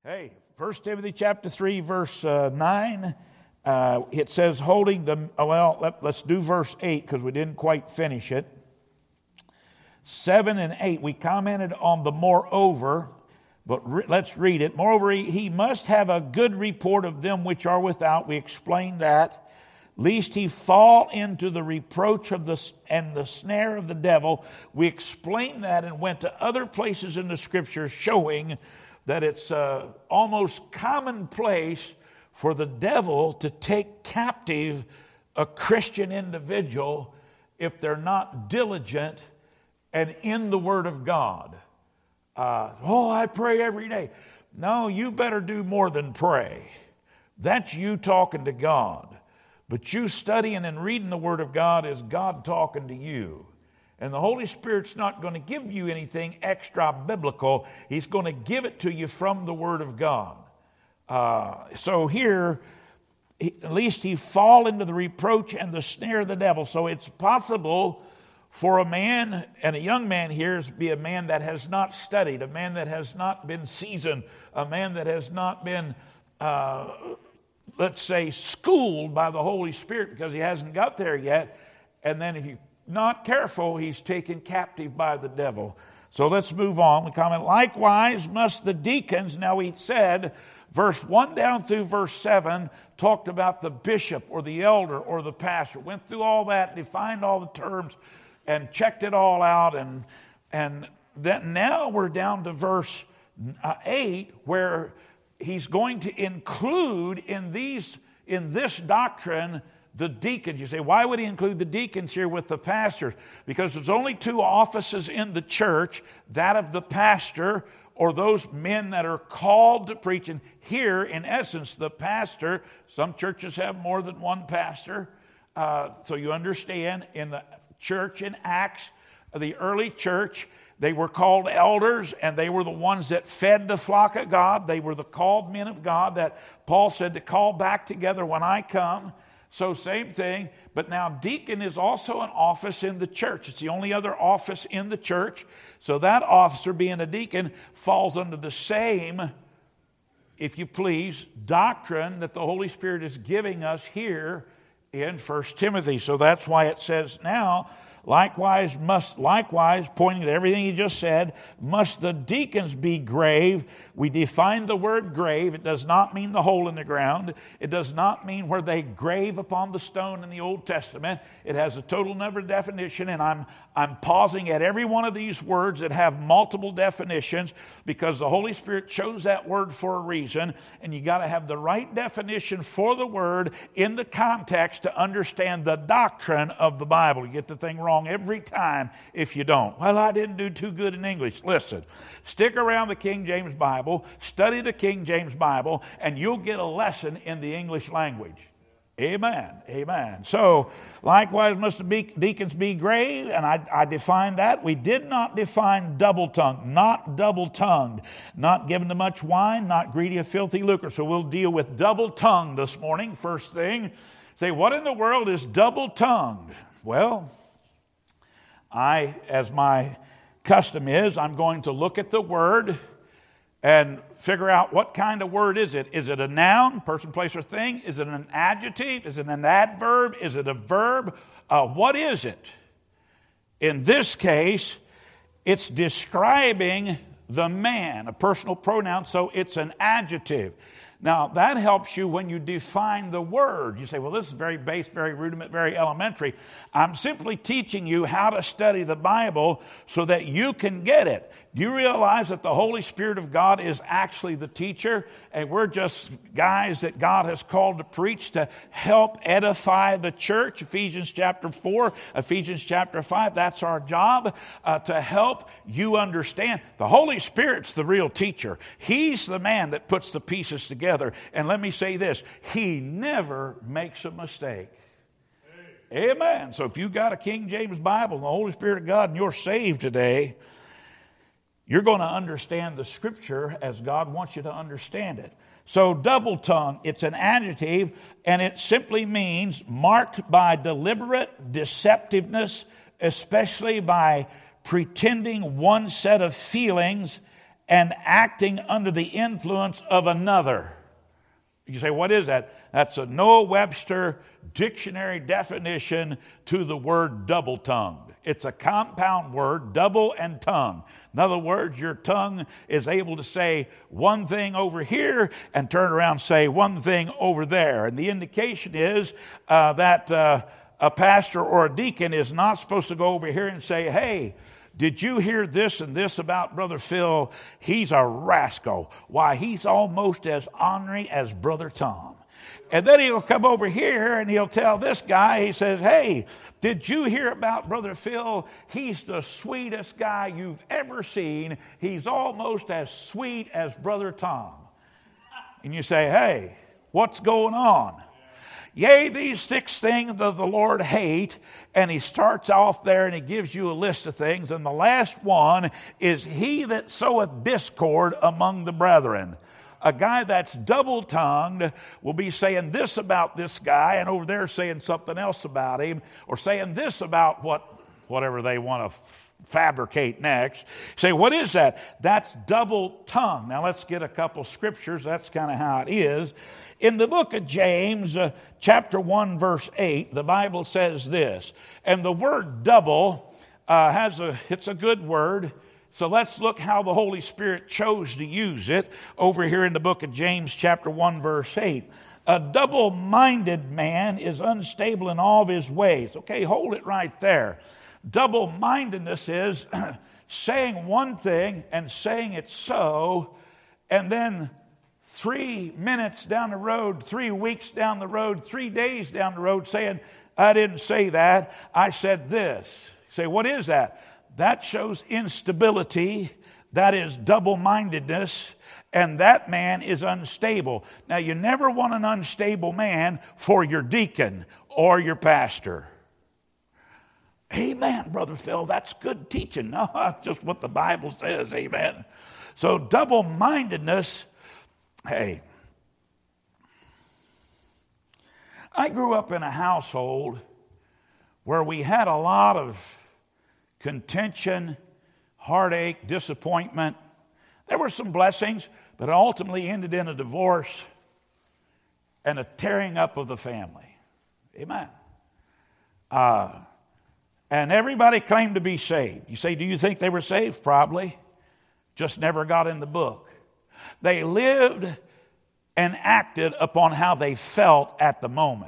Hey, 1 Timothy chapter 3, verse 9, it says holding the, let's do verse 8 because we didn't quite finish it. 7 and 8, we commented on the moreover, but let's read it. Moreover, he must have a good report of them which are without. We explained that. Lest he fall into the reproach of and the snare of the devil. We explained that and went to other places in the Scripture showing that it's almost commonplace for the devil to take captive a Christian individual if they're not diligent and in the Word of God. I pray every day. No, you better do more than pray. That's you talking to God. But you studying and reading the Word of God is God talking to you. And the Holy Spirit's not going to give you anything extra biblical. He's going to give it to you from the Word of God. So here, at least he fall into the reproach and the snare of the devil. So it's possible for a man, and a young man here is be a man that has not studied, a man that has not been seasoned, a man that has not been, let's say, schooled by the Holy Spirit because he hasn't got there yet. And then if you're not careful, he's taken captive by the devil. So let's move on. We comment, likewise must the deacons, now he said, verse 1 down through verse 7, talked about the bishop or the elder or the pastor. Went through all that, defined all the terms, and checked it all out. And then now we're down to verse 8, where he's going to include in this doctrine the deacons. You say, why would he include the deacons here with the pastors? Because there's only two offices in the church, that of the pastor or those men that are called to preach. And here, in essence, the pastor, some churches have more than one pastor. So you understand, in the church in Acts, the early church, they were called elders, and they were the ones that fed the flock of God. They were the called men of God that Paul said to call back together when I come. So same thing, but now deacon is also an office in the church. It's the only other office in the church. So that officer, being a deacon, falls under the same, if you please, doctrine that the Holy Spirit is giving us here in 1 Timothy. So that's why it says now, likewise, pointing to everything he just said, must the deacons be grave. We define the word grave. It does not mean the hole in the ground. It does not mean where they grave upon the stone in the Old Testament. It has a total number definition, and I'm pausing at every one of these words that have multiple definitions because the Holy Spirit chose that word for a reason, and you got to have the right definition for the word in the context to understand the doctrine of the Bible. You get the thing wrong every time if you don't. Well, I didn't do too good in English. Listen, stick around the King James Bible, study the King James Bible, and you'll get a lesson in the English language. Amen. Amen. So, likewise must the deacons be grave, and I defined that. We did not define double-tongued, not double-tongued, not given to much wine, not greedy of filthy lucre. So we'll deal with double-tongued this morning. First thing, say, what in the world is double-tongued? Well, as my custom is, I'm going to look at the word and figure out what kind of word is it. Is it a noun, person, place, or thing? Is it an adjective? Is it an adverb? Is it a verb? What is it? In this case, it's describing the man, a personal pronoun, so it's an adjective. Now, that helps you when you define the word. You say, well, this is very base, very rudiment, very elementary. I'm simply teaching you how to study the Bible so that you can get it. Do you realize that the Holy Spirit of God is actually the teacher, and we're just guys that God has called to preach to help edify the church? Ephesians chapter 4, Ephesians chapter 5, that's our job, to help you understand. The Holy Spirit's the real teacher. He's the man that puts the pieces together. And let me say this, he never makes a mistake. Amen. So if you've got a King James Bible and the Holy Spirit of God and you're saved today, you're going to understand the Scripture as God wants you to understand it. So double-tongued, it's an adjective, and it simply means marked by deliberate deceptiveness, especially by pretending one set of feelings and acting under the influence of another. You say, what is that? That's a Noah Webster dictionary definition to the word double-tongued. It's a compound word, double and tongue. In other words, your tongue is able to say one thing over here and turn around and say one thing over there. And the indication is that a pastor or a deacon is not supposed to go over here and say, hey, did you hear this and this about Brother Phil? He's a rascal. Why, he's almost as ornery as Brother Tom. And then he'll come over here and he'll tell this guy, he says, hey, did you hear about Brother Phil? He's the sweetest guy you've ever seen. He's almost as sweet as Brother Tom. And you say, hey, what's going on? Yea, these 6 things does the Lord hate. And he starts off there and he gives you a list of things. And the last one is he that soweth discord among the brethren. A guy that's double-tongued will be saying this about this guy and over there saying something else about him, or saying this about whatever they want to fabricate next. Say, what is that? That's double-tongued. Now let's get a couple scriptures. That's kind of how it is. In the book of James, chapter 1, verse 8, the Bible says this, and the word double it's a good word. So let's look how the Holy Spirit chose to use it over here in the book of James chapter 1 verse 8. A double-minded man is unstable in all of his ways. Okay, hold it right there. Double-mindedness is saying one thing and saying it so, and then 3 minutes down the road, 3 weeks down the road, 3 days down the road saying, I didn't say that, I said this. You say, what is that? That shows instability. That is double-mindedness. And that man is unstable. Now, you never want an unstable man for your deacon or your pastor. Amen, Brother Phil. That's good teaching. No, that's just what the Bible says. Amen. So double-mindedness, hey. I grew up in a household where we had a lot of contention, heartache, disappointment. There were some blessings, but it ultimately ended in a divorce and a tearing up of the family. Amen. And everybody claimed to be saved. You say, do you think they were saved? Probably. Just never got in the book. They lived and acted upon how they felt at the moment.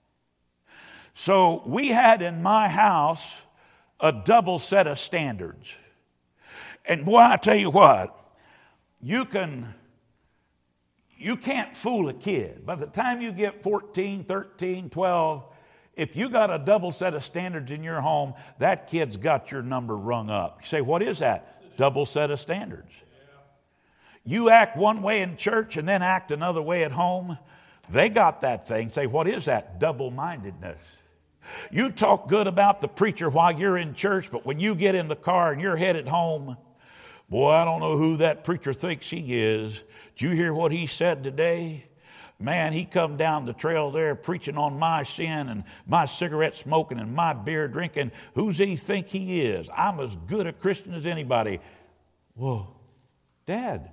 So we had in my house a double set of standards. And boy, I tell you what, you can't fool a kid. By the time you get 14, 13, 12, if you got a double set of standards in your home, that kid's got your number rung up. You say, what is that? Double set of standards. You act one way in church and then act another way at home. They got that thing. Say, what is that? Double-mindedness. You talk good about the preacher while you're in church, but when you get in the car and you're headed home, boy, I don't know who that preacher thinks he is. Did you hear what he said today? Man, he come down the trail there preaching on my sin and my cigarette smoking and my beer drinking. Who's he think he is? I'm as good a Christian as anybody. Whoa, Dad,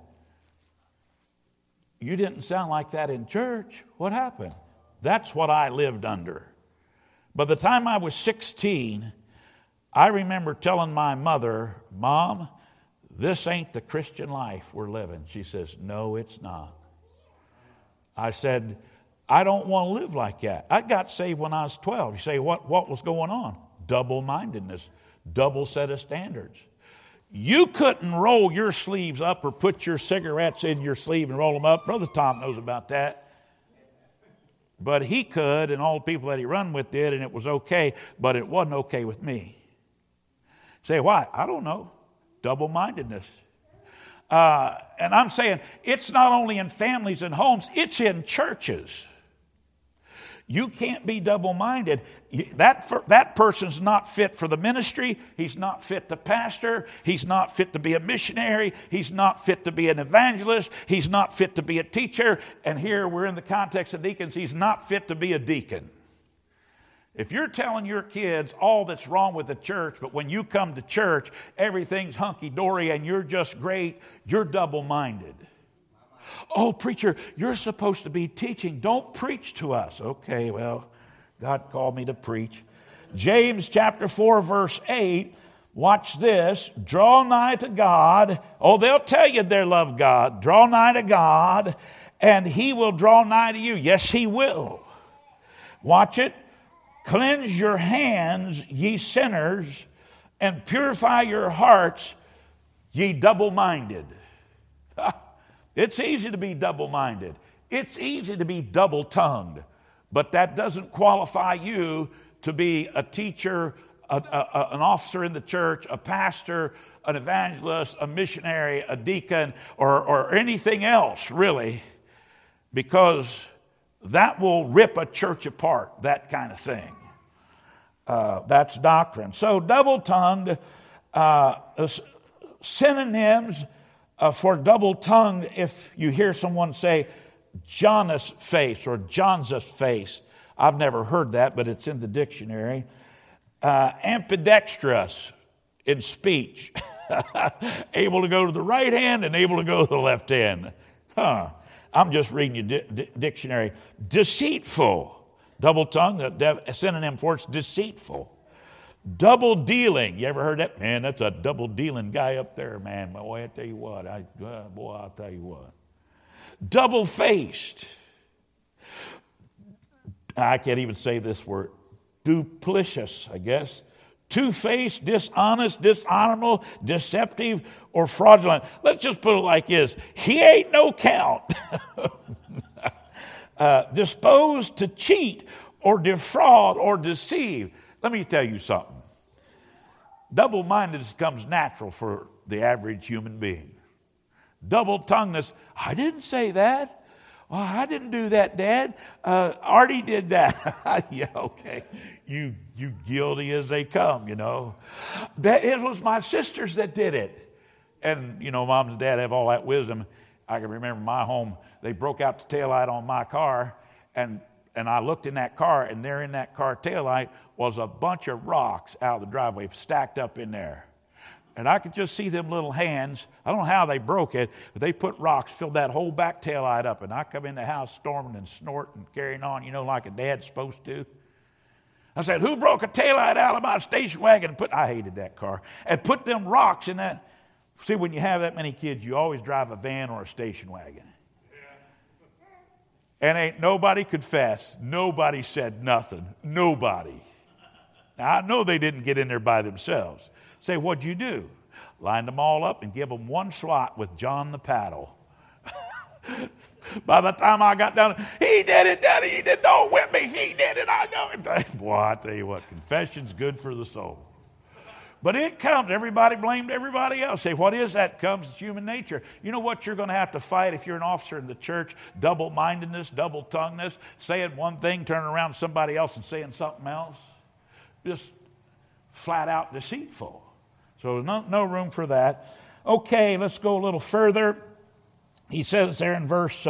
you didn't sound like that in church. What happened? That's what I lived under. By the time I was 16, I remember telling my mother, Mom, this ain't the Christian life we're living. She says, no, it's not. I said, I don't want to live like that. I got saved when I was 12. You say, what was going on? Double-mindedness, double set of standards. You couldn't roll your sleeves up or put your cigarettes in your sleeve and roll them up. Brother Tom knows about that. But he could, and all the people that he run with did, and it was okay, but it wasn't okay with me. Say, why? I don't know. Double-mindedness. And I'm saying it's not only in families and homes, it's in churches. You can't be double-minded. That person's not fit for the ministry. He's not fit to pastor. He's not fit to be a missionary. He's not fit to be an evangelist. He's not fit to be a teacher. And here we're in the context of deacons. He's not fit to be a deacon. If you're telling your kids all that's wrong with the church, but when you come to church, everything's hunky-dory and you're just great, you're double-minded. Oh, preacher, you're supposed to be teaching. Don't preach to us. Okay, well, God called me to preach. James chapter 4, verse 8, watch this. Draw nigh to God. Oh, they'll tell you they love God. Draw nigh to God, and He will draw nigh to you. Yes, He will. Watch it. Cleanse your hands, ye sinners, and purify your hearts, ye double-minded. It's easy to be double-minded. It's easy to be double-tongued. But that doesn't qualify you to be a teacher, an officer in the church, a pastor, an evangelist, a missionary, a deacon, or anything else, really. Because that will rip a church apart, that kind of thing. That's doctrine. So double-tongued, synonyms for double-tongued, if you hear someone say Jonas face or John's face. I've never heard that, but it's in the dictionary. Ambidextrous in speech. Able to go to the right hand and able to go to the left hand. I'm just reading your dictionary. Deceitful. Double-tongued, the synonym for it's deceitful. Double-dealing. You ever heard that? Man, that's a double-dealing guy up there, man. Boy, I tell you what. I'll tell you what. Double-faced. I can't even say this word. Duplicitous, I guess. Two-faced, dishonest, dishonorable, deceptive, or fraudulent. Let's just put it like this. He ain't no count. Disposed to cheat or defraud or deceive. Let me tell you something. Double-mindedness comes natural for the average human being. Double-tonguedness, I didn't say that. Well, I didn't do that, Dad. Artie did that. Yeah, okay. You guilty as they come, you know. It was my sisters that did it. And, you know, Mom and Dad have all that wisdom. I can remember my home, they broke out the taillight on my car, and I looked in that car, and there in that car taillight was a bunch of rocks out of the driveway stacked up in there. And I could just see them little hands. I don't know how they broke it, but they put rocks, filled that whole back taillight up. And I come in the house storming and snorting, carrying on, you know, like a dad's supposed to. I said, who broke a taillight out of my station wagon? I hated that car. And put them rocks in that. See, when you have that many kids, you always drive a van or a station wagon. And ain't nobody confessed. Nobody said nothing. Nobody. Now, I know they didn't get in there by themselves. Say, what'd you do? Lined them all up and give them one swat with John the paddle. By the time I got down, he did it, Daddy. He did. Don't whip me. He did it. I know it. Boy, I tell you what, confession's good for the soul. But it comes. Everybody blamed everybody else. Say, what is that? Comes human nature. You know what you're going to have to fight if you're an officer in the church? Double-mindedness, double-tonguedness, saying one thing, turning around to somebody else and saying something else. Just flat out deceitful. So no room for that. Okay, let's go a little further. He says there in verse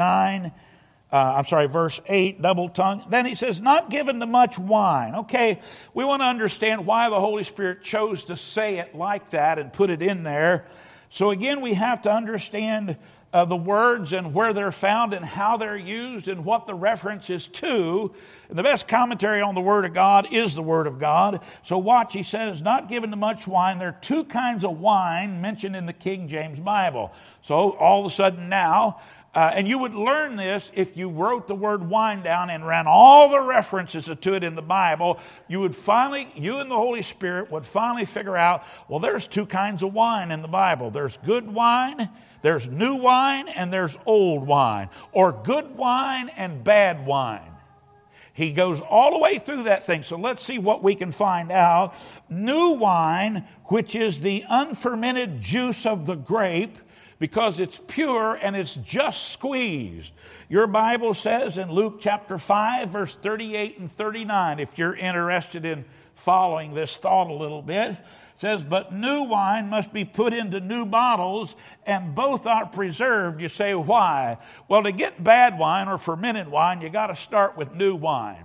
8, double-tongued. Then he says, not given to much wine. Okay, we want to understand why the Holy Spirit chose to say it like that and put it in there. So again, we have to understand the words and where they're found and how they're used and what the reference is to. And the best commentary on the Word of God is the Word of God. So watch, he says, not given to much wine. There are two kinds of wine mentioned in the King James Bible. So all of a sudden now, and you would learn this if you wrote the word wine down and ran all the references to it in the Bible. You and the Holy Spirit would finally figure out, well, there's two kinds of wine in the Bible. There's good wine, there's new wine, and there's old wine. Or good wine and bad wine. He goes all the way through that thing. So let's see what we can find out. New wine, which is the unfermented juice of the grape, because it's pure and it's just squeezed. Your Bible says in Luke chapter 5, verse 38 and 39, if you're interested in following this thought a little bit, it says, but new wine must be put into new bottles, and both are preserved. You say, why? Well, to get bad wine or fermented wine, you got to start with new wine.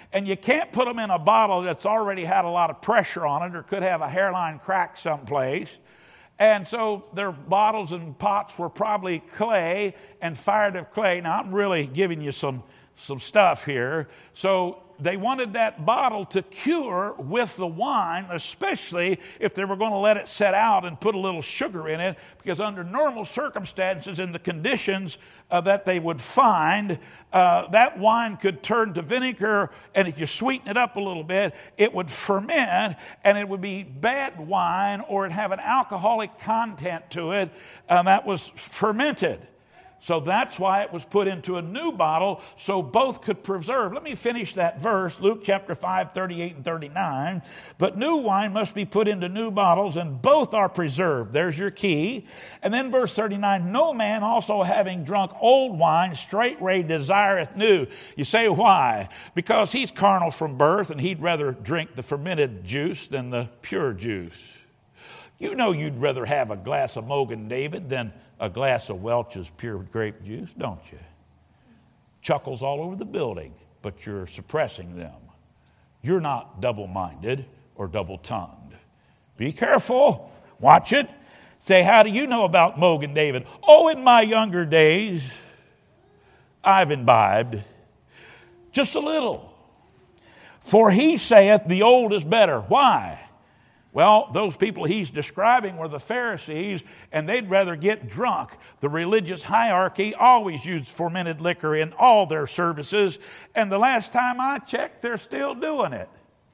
And you can't put them in a bottle that's already had a lot of pressure on it or could have a hairline crack someplace. And so their bottles and pots were probably clay and fired of clay. Now, I'm really giving you some stuff here. So they wanted that bottle to cure with the wine, especially if they were going to let it set out and put a little sugar in it, because under normal circumstances and the conditions that they would find, that wine could turn to vinegar, and if you sweeten it up a little bit, it would ferment, and it would be bad wine, or it'd have an alcoholic content to it that was fermented. So that's why it was put into a new bottle, so both could preserve. Let me finish that verse, Luke chapter 5, 38 and 39. But new wine must be put into new bottles, and both are preserved. There's your key. And then verse 39, no man also having drunk old wine straightway desireth new. You say, why? Because he's carnal from birth, and he'd rather drink the fermented juice than the pure juice. You know you'd rather have a glass of Mogan David than a glass of Welch's pure grape juice, don't you? Chuckles all over the building, but you're suppressing them. You're not double-minded or double-tongued. Be careful. Watch it. Say, how do you know about Mogan David? Oh, in my younger days, I've imbibed just a little. For he saith, the old is better. Why? Well, those people he's describing were the Pharisees, and they'd rather get drunk. The religious hierarchy always used fermented liquor in all their services, and the last time I checked, they're still doing it.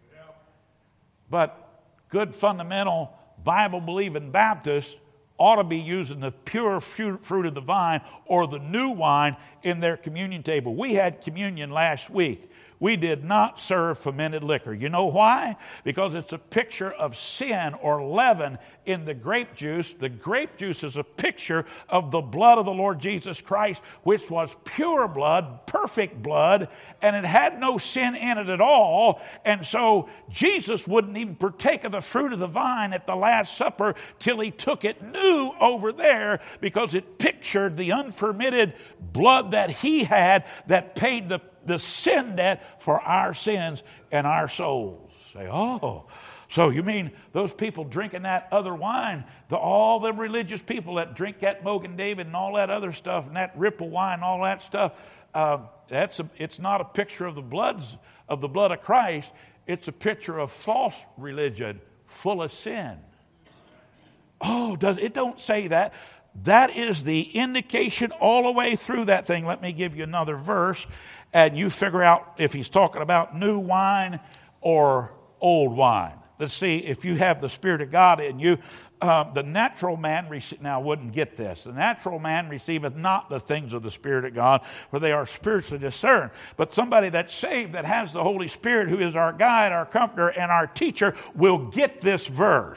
But good fundamental Bible-believing Baptists ought to be using the pure fruit of the vine or the new wine in their communion table. We had communion last week. We did not serve fermented liquor. You know why? Because it's a picture of sin or leaven in the grape juice. The grape juice is a picture of the blood of the Lord Jesus Christ, which was pure blood, perfect blood, and it had no sin in it at all. And so Jesus wouldn't even partake of the fruit of the vine at the Last Supper till he took it new over there, because it pictured the unfermented blood that he had that paid the sin debt for our sins and our souls. Say, oh, so you mean those people drinking that other wine, all the religious people that drink that Mogan David and all that other stuff, and that Ripple wine and all that stuff, it's not a picture of the blood of Christ. It's a picture of false religion full of sin. Oh, it don't say that. That is the indication all the way through that thing. Let me give you another verse, and you figure out if he's talking about new wine or old wine. Let's see if you have the Spirit of God in you. The natural man, now wouldn't get this. The natural man receiveth not the things of the Spirit of God, for they are spiritually discerned. But somebody that's saved, that has the Holy Spirit, who is our guide, our comforter, and our teacher, will get this verse.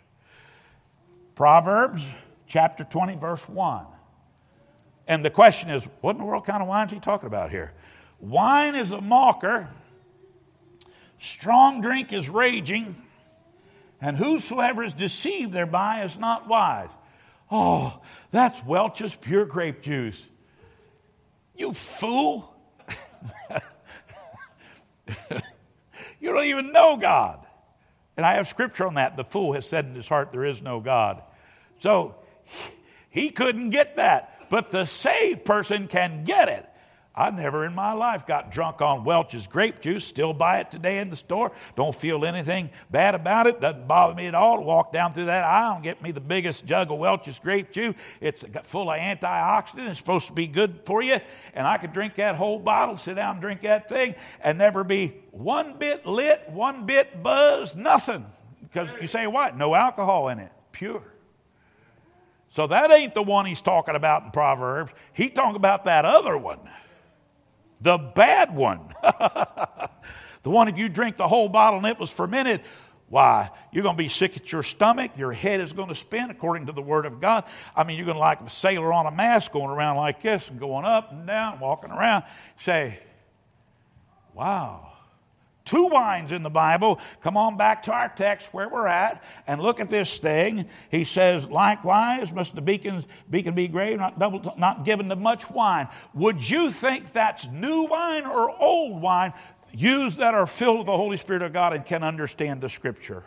Proverbs chapter 20, verse 1. And the question is, what in the world kind of wine is he talking about here? Wine is a mocker, strong drink is raging, and whosoever is deceived thereby is not wise. Oh, that's Welch's pure grape juice. You fool. You don't even know God. And I have scripture on that. The fool has said in his heart, there is no God. So he couldn't get that. But the saved person can get it. I never in my life got drunk on Welch's grape juice. Still buy it today in the store. Don't feel anything bad about it. Doesn't bother me at all to walk down through that aisle and get me the biggest jug of Welch's grape juice. It's full of antioxidants. It's supposed to be good for you. And I could drink that whole bottle, sit down and drink that thing, and never be one bit lit, one bit buzzed, nothing. Because you say what? No alcohol in it. Pure. So that ain't the one he's talking about in Proverbs. He's talking about that other one. The bad one. The one, if you drink the whole bottle and it was fermented, why, you're going to be sick at your stomach. Your head is going to spin according to the Word of God. I mean, you're going to like a sailor on a mast going around like this and going up and down, walking around. Say, wow. 2 wines in the Bible. Come on back to our text where we're at and look at this thing. He says, likewise must the beacon be grave, not given to much wine. Would you think that's new wine or old wine? youths that are filled with the Holy Spirit of God and can understand the Scripture.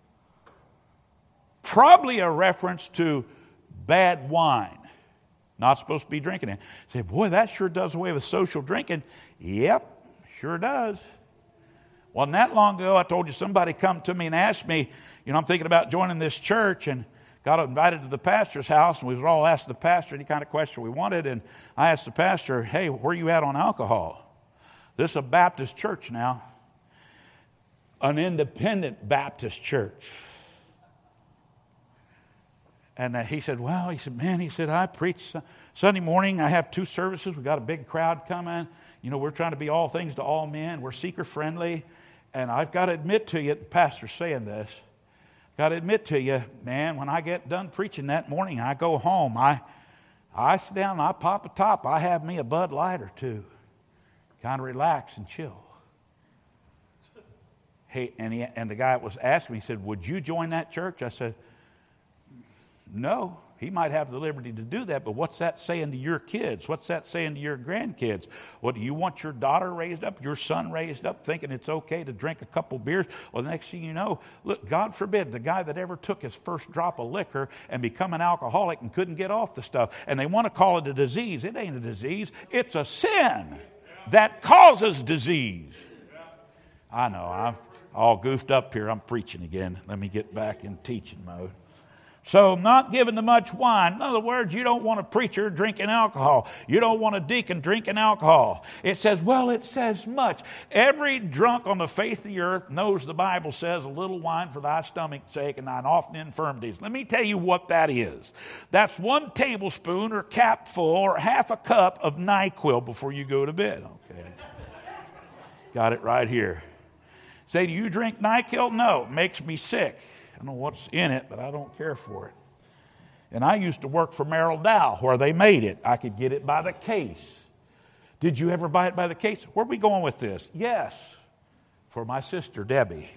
Probably a reference to bad wine. Not supposed to be drinking it. Say, boy, that sure does away with social drinking. Yep, sure does. Well, not long ago, I told you somebody come to me and asked me, I'm thinking about joining this church, and got invited to the pastor's house, and we were all asked the pastor any kind of question we wanted, and I asked the pastor, hey, where you at on alcohol? This is a Baptist church now, an independent Baptist church. And he said, I preach Sunday morning. I have 2 services. We got a big crowd coming. We're trying to be all things to all men. We're seeker friendly. And I've got to admit to you, the pastor's saying this, got to admit to you, man, when I get done preaching that morning, I go home. I sit down and I pop a top. I have me a Bud Light or 2. Kind of relax and chill. Hey, and the guy that was asking me, he said, would you join that church? I said, no, he might have the liberty to do that, but what's that saying to your kids? What's that saying to your grandkids? What, do you want your daughter raised up, your son raised up, thinking it's okay to drink a couple beers? Well, the next thing you know, look, God forbid, the guy that ever took his first drop of liquor and become an alcoholic and couldn't get off the stuff, and they want to call it a disease. It ain't a disease. It's a sin that causes disease. I know, I'm all goofed up here. I'm preaching again. Let me get back in teaching mode. So not given to much wine. In other words, you don't want a preacher drinking alcohol. You don't want a deacon drinking alcohol. It says much. Every drunk on the face of the earth knows the Bible says a little wine for thy stomach's sake and thine often infirmities. Let me tell you what that is. That's 1 tablespoon or capful or half a cup of NyQuil before you go to bed. Okay. Got it right here. Say, do you drink NyQuil? No, it makes me sick. I don't know what's in it, but I don't care for it. And I used to work for Merrill Dow, where they made it. I could get it by the case. Did you ever buy it by the case? Where are we going with this? Yes, for my sister, Debbie.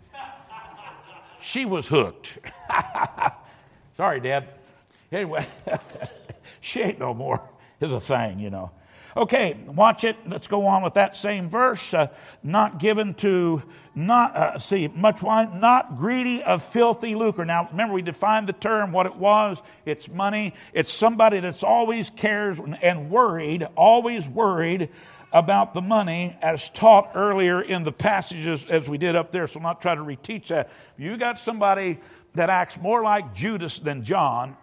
She was hooked. Sorry, Deb. Anyway, she ain't no more. It's a thing, Okay, watch it. Let's go on with that same verse. Not given to, much wine, not greedy of filthy lucre. Now, remember, we defined the term, what it was. It's money. It's somebody that's always cares and always worried about the money, as taught earlier in the passages as we did up there. So I'm not trying to reteach that. You got somebody that acts more like Judas than John.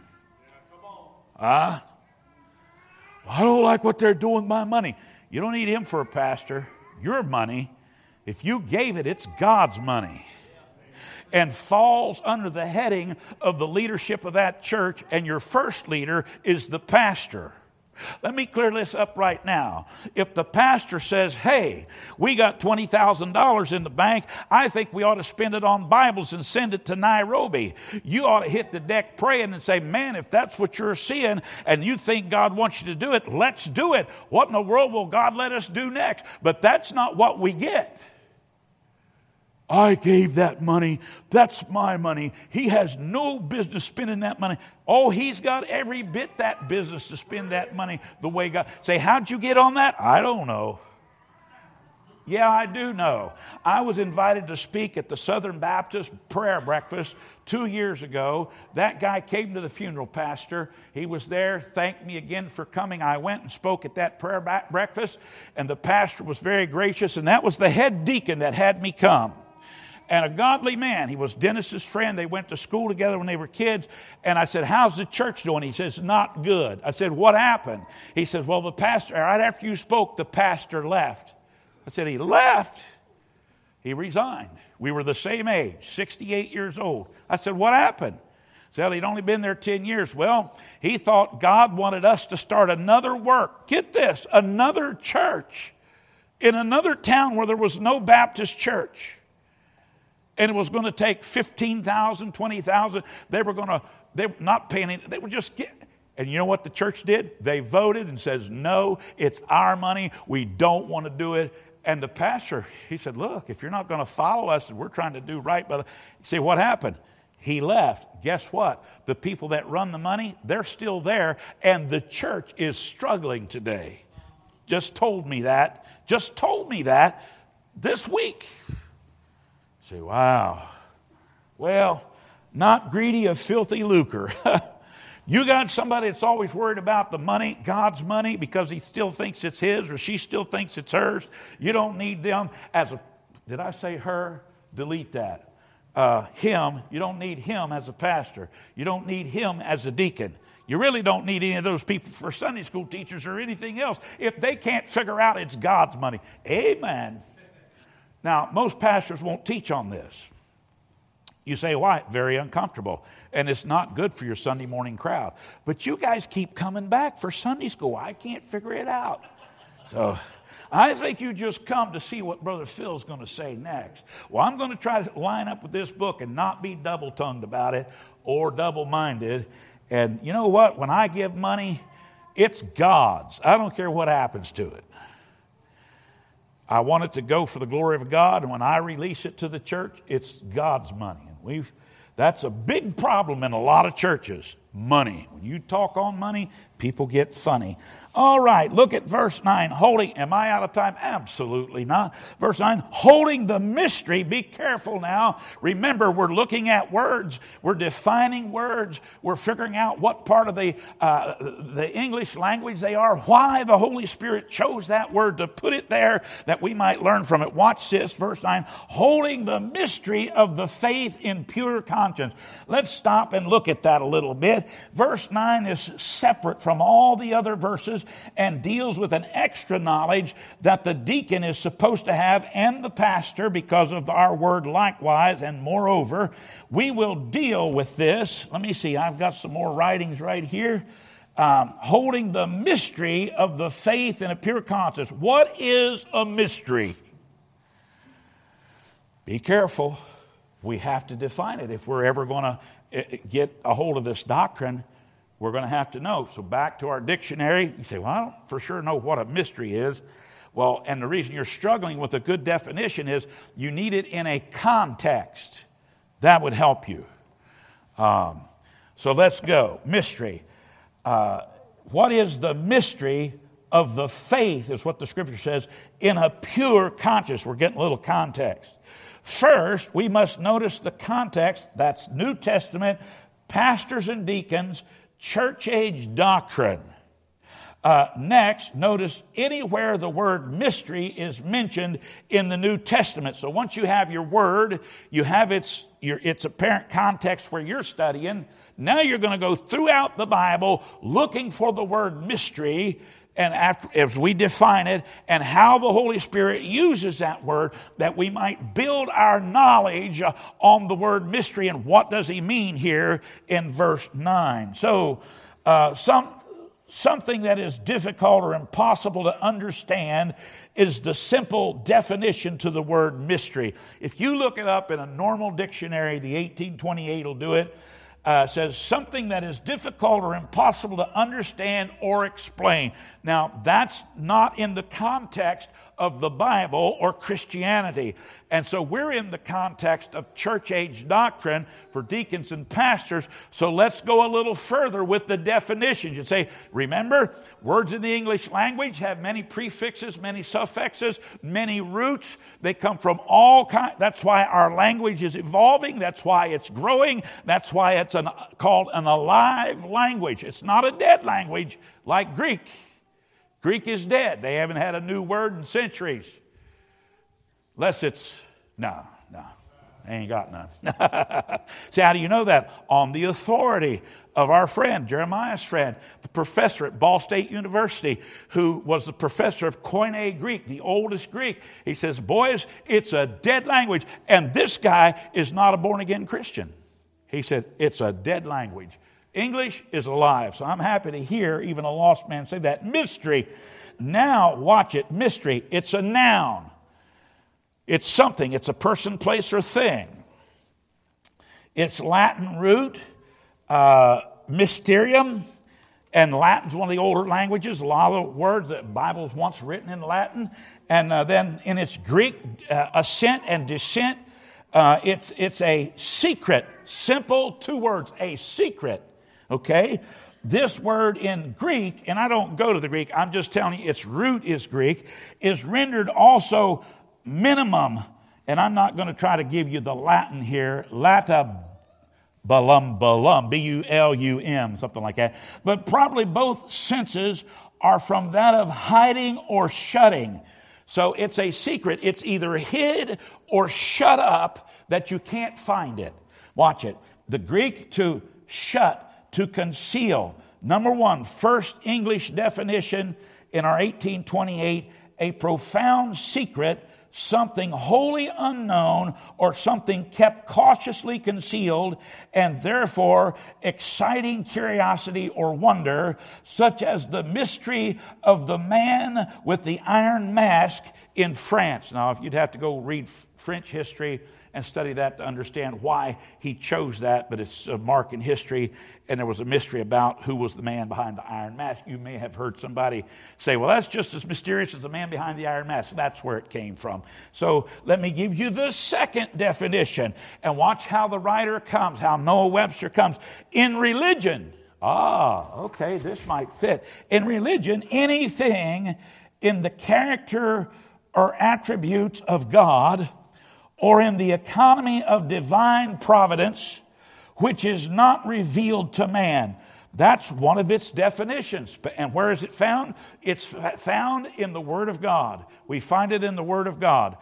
I don't like what they're doing with my money. You don't need him for a pastor. Your money, if you gave it, it's God's money. And falls under the heading of the leadership of that church, and your first leader is the pastor. Let me clear this up right now. If the pastor says, hey, we got $20,000 in the bank, I think we ought to spend it on Bibles and send it to Nairobi. You ought to hit the deck praying and say, man, if that's what you're seeing and you think God wants you to do it, let's do it. What in the world will God let us do next? But that's not what we get. I gave that money. That's my money. He has no business spending that money. Oh, he's got every bit that business to spend that money the way God. Say, how'd you get on that? I don't know. Yeah, I do know. I was invited to speak at the Southern Baptist prayer breakfast 2 years ago. That guy came to the funeral, pastor. He was there, thanked me again for coming. I went and spoke at that prayer breakfast, and the pastor was very gracious, and that was the head deacon that had me come. And a godly man. He was Dennis's friend. They went to school together when they were kids. And I said, how's the church doing? He says, not good. I said, what happened? He says, well, the pastor, right after you spoke, the pastor left. I said, he left? He resigned. We were the same age, 68 years old. I said, what happened? He said, he'd only been there 10 years. Well, he thought God wanted us to start another work. Get this, another church in another town where there was no Baptist church. And it was going to take 15,000, 20,000. They were not paying any. They were just and you know what the church did? They voted and says, no, it's our money. We don't want to do it. And the pastor, he said, look, if you're not going to follow us and we're trying to do right by the... See, what happened? He left. Guess what? The people that run the money, they're still there. And the church is struggling today. Just told me that. this week. Say, wow. Well, not greedy of filthy lucre. You got somebody that's always worried about the money, God's money, because he still thinks it's his or she still thinks it's hers. You don't need them as a, did I say her? Delete that. Him, you don't need him as a pastor. You don't need him as a deacon. You really don't need any of those people for Sunday school teachers or anything else if they can't figure out it's God's money. Amen. Now, most pastors won't teach on this. You say, why? Very uncomfortable. And it's not good for your Sunday morning crowd. But you guys keep coming back for Sunday school. I can't figure it out. So I think you just come to see what Brother Phil's going to say next. Well, I'm going to try to line up with this book and not be double-tongued about it or double-minded. And you know what? When I give money, it's God's. I don't care what happens to it. I want it to go for the glory of God, and when I release it to the church, it's God's money. And that's a big problem in a lot of churches, money. When you talk on money, people get funny. All right, look at verse 9. Am I out of time? Absolutely not. Verse 9, holding the mystery. Be careful now. Remember, we're looking at words. We're defining words. We're figuring out what part of the English language they are, why the Holy Spirit chose that word to put it there that we might learn from it. Watch this, verse 9, holding the mystery of the faith in pure conscience. Let's stop and look at that a little bit. Verse 9 is separate from all the other verses and deals with an extra knowledge that the deacon is supposed to have and the pastor because of our word likewise. And moreover, we will deal with this. Let me see, I've got some more writings right here. Holding the mystery of the faith in a pure conscience. What is a mystery? Be careful. We have to define it. If we're ever going to get a hold of this doctrine, we're going to have to know. So back to our dictionary. You say, well, I don't for sure know what a mystery is. Well, and the reason you're struggling with a good definition is you need it in a context. That would help you. So let's go. Mystery. What is the mystery of the faith is what the scripture says in a pure conscience. We're getting a little context. First, we must notice the context. That's New Testament, pastors and deacons, church age doctrine. Next, notice anywhere the word mystery is mentioned in the New Testament. So once you have your word, you have its apparent context where you're studying. Now you're going to go throughout the Bible looking for the word mystery, and as we define it, and how the Holy Spirit uses that word, that we might build our knowledge on the word mystery and what does he mean here in verse 9. So something that is difficult or impossible to understand is the simple definition to the word mystery. If you look it up in a normal dictionary, the 1828 will do it. Says something that is difficult or impossible to understand or explain. Now, that's not in the context of the Bible or Christianity. And so we're in the context of church age doctrine for deacons and pastors. So let's go a little further with the definitions. You say, remember, words in the English language have many prefixes, many suffixes, many roots. They come from all kinds. That's why our language is evolving. That's why it's growing. That's why it's called an alive language. It's not a dead language like Greek. Greek is dead. They haven't had a new word in centuries. Unless it's, no, they ain't got none. See, how do you know that? On the authority of our friend, Jeremiah's friend, the professor at Ball State University, who was the professor of Koine Greek, the oldest Greek. He says, boys, it's a dead language. And this guy is not a born-again Christian. He said, it's a dead language. English is alive. So I'm happy to hear even a lost man say that. Mystery. Now, watch it. Mystery. It's a noun. It's something. It's a person, place, or thing. It's Latin root, mysterium. And Latin's one of the older languages. A lot of the words that Bible was once written in Latin. And then in its Greek, assent and descent, it's a secret. Simple, 2 words, a secret. Okay? This word in Greek, and I don't go to the Greek, I'm just telling you its root is Greek, is rendered also minimum, and I'm not going to try to give you the Latin here, latabalum, B-U-L-U-M, something like that. But probably both senses are from that of hiding or shutting. So it's a secret. It's either hid or shut up that you can't find it. Watch it. The Greek to shut, to conceal. Number one, first English definition in our 1828, a profound secret, something wholly unknown or something kept cautiously concealed and therefore exciting curiosity or wonder, such as the mystery of the man with the iron mask in France. Now, if you'd have to go read French history and study that to understand why he chose that, but it's a mark in history, and there was a mystery about who was the man behind the iron mask. You may have heard somebody say, well, that's just as mysterious as the man behind the iron mask. That's where it came from. So let me give you the second definition, and watch how the writer comes, how Noah Webster comes. In religion, okay, this might fit. In religion, anything in the character or attributes of God or in the economy of divine providence, which is not revealed to man. That's one of its definitions. And where is it found? It's found in the Word of God. We find it in the Word of God.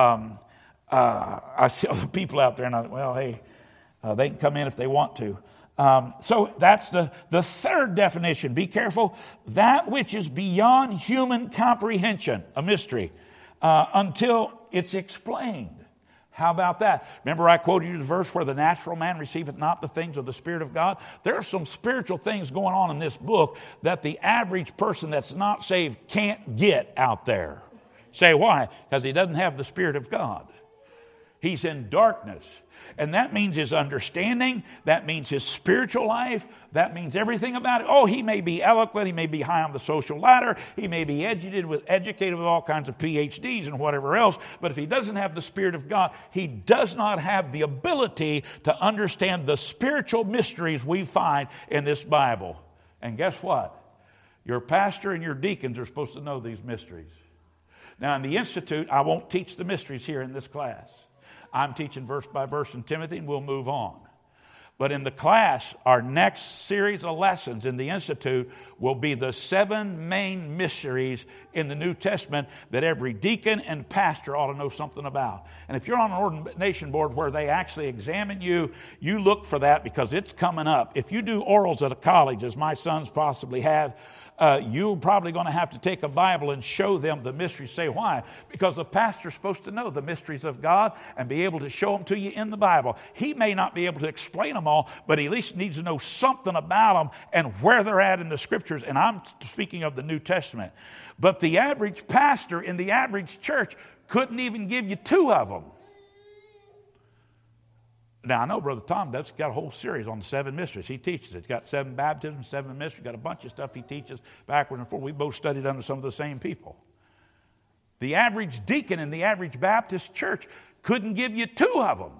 I see other people out there, and they can come in if they want to. So that's the third definition. Be careful. That which is beyond human comprehension, a mystery, until it's explained. How about that? Remember I quoted you the verse where the natural man receiveth not the things of the Spirit of God? There are some spiritual things going on in this book that the average person that's not saved can't get out there. Say why? Because he doesn't have the Spirit of God. He's in darkness. And that means his understanding. That means his spiritual life. That means everything about it. Oh, he may be eloquent. He may be high on the social ladder. He may be educated with all kinds of PhDs and whatever else. But if he doesn't have the Spirit of God, he does not have the ability to understand the spiritual mysteries we find in this Bible. And guess what? Your pastor and your deacons are supposed to know these mysteries. Now, in the Institute, I won't teach the mysteries here in this class. I'm teaching verse by verse in Timothy, and we'll move on. But in the class, our next series of lessons in the Institute will be the 7 main mysteries in the New Testament that every deacon and pastor ought to know something about. And if you're on an ordination board where they actually examine you, you look for that because it's coming up. If you do orals at a college, as my sons possibly have, you're probably going to have to take a Bible and show them the mysteries. Say why? Because the pastor's supposed to know the mysteries of God and be able to show them to you in the Bible. He may not be able to explain them all, but he at least needs to know something about them and where they're at in the Scriptures. And I'm speaking of the New Testament. But the average pastor in the average church couldn't even give you 2 of them. Now, I know Brother Tom does. He's got a whole series on the 7 mysteries. He teaches it. He's got 7 baptisms, 7 mysteries. Got a bunch of stuff he teaches backward and forward. We both studied under some of the same people. The average deacon in the average Baptist church couldn't give you 2 of them.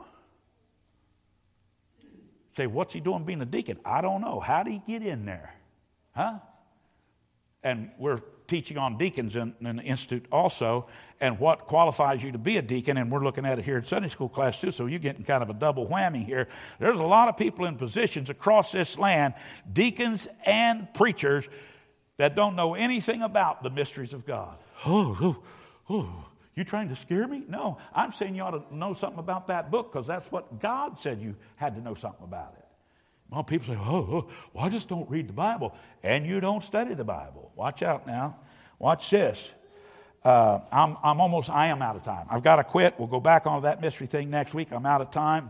Say, what's he doing being a deacon? I don't know. How did he get in there? Huh? And we're teaching on deacons in the Institute also, and what qualifies you to be a deacon, and we're looking at it here in Sunday school class too, so you're getting kind of a double whammy here. There's a lot of people in positions across this land, deacons and preachers, that don't know anything about the mysteries of God. You trying to scare me? No, I'm saying you ought to know something about that book because that's what God said you had to know something about it. Well, people say, well, I just don't read the Bible. And you don't study the Bible. Watch out now. Watch this. I am out of time. I've got to quit. We'll go back on that mystery thing next week. I'm out of time.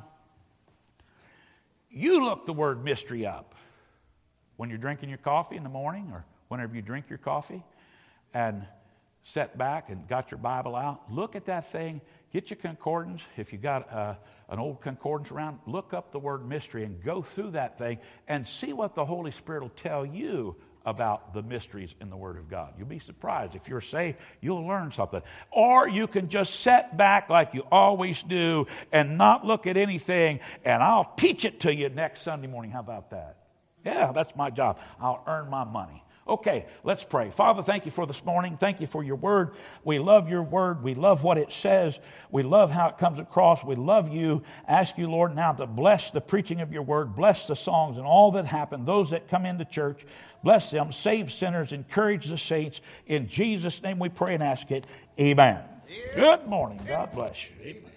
You look the word mystery up when you're drinking your coffee in the morning or whenever you drink your coffee and sit back and got your Bible out. Look at that thing. Get your concordance. If you got an old concordance around, look up the word mystery and go through that thing and see what the Holy Spirit will tell you about the mysteries in the Word of God. You'll be surprised. If you're saved, you'll learn something. Or you can just sit back like you always do and not look at anything, and I'll teach it to you next Sunday morning. How about that? Yeah, that's my job. I'll earn my money. Okay, let's pray. Father, thank you for this morning. Thank you for your word. We love your word. We love what it says. We love how it comes across. We love you. Ask you, Lord, now to bless the preaching of your word. Bless the songs and all that happen. Those that come into church, bless them. Save sinners. Encourage the saints. In Jesus' name we pray and ask it. Amen. Good morning. God bless you. Amen.